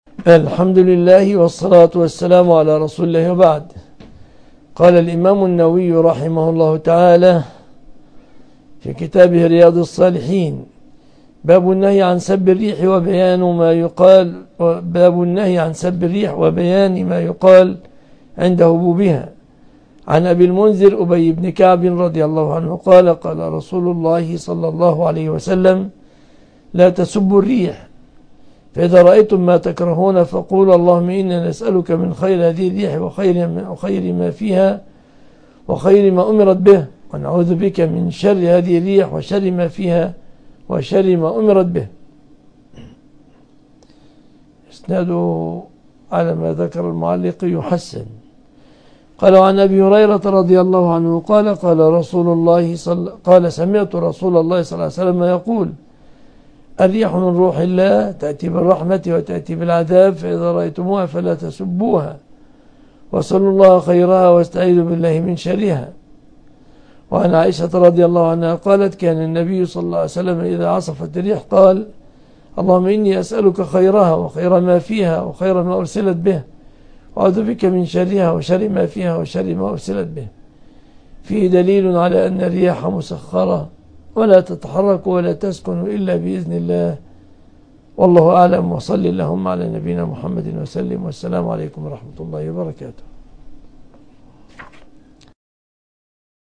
الحمد لله والصلاة والسلام على رسول الله وبعد. قال الإمام النووي رحمه الله تعالى في كتابه رياض الصالحين: باب النهي عن سب الريح وبيان ما يقال وبيان ما يقال عند هبوبها. عن أبي المنذر أبي بن كعب رضي الله عنه قال: قال رسول الله صلى الله عليه وسلم: لا تسبوا الريح، فإذا رأيتم ما تكرهون فقولوا اللهم إنا نسألك من خير هذه الريح وخير ما فيها وخير ما أمرت به، ونعوذ بك من شر هذه الريح وشر ما فيها وشر ما أمرت به. اسناده على ما ذكر المعلق يحسن. قال: عن أبي هريرة رضي الله عنه قال: قال سمعت رسول الله صلى الله عليه وسلم يقول: الريح من روح الله تأتي بالرحمة وتأتي بالعذاب، فإذا رأيتموها فلا تسبوها، وصلوا الله خيرها واستعيذوا بالله من شرها. وعن عائشة رضي الله عنها قالت: كان النبي صلى الله عليه وسلم إذا عصفت الريح قال: اللهم إني أسألك خيرها وخير ما فيها وخير ما أرسلت به، وأعوذ بك من شرها وشر ما فيها وشر ما أرسلت به. فيه دليل على أن الرياح مسخرة ولا تتحرك ولا تسكن إلا بإذن الله، والله أعلم. وصل اللهم على نبينا محمد وسلم، والسلام عليكم ورحمة الله وبركاته.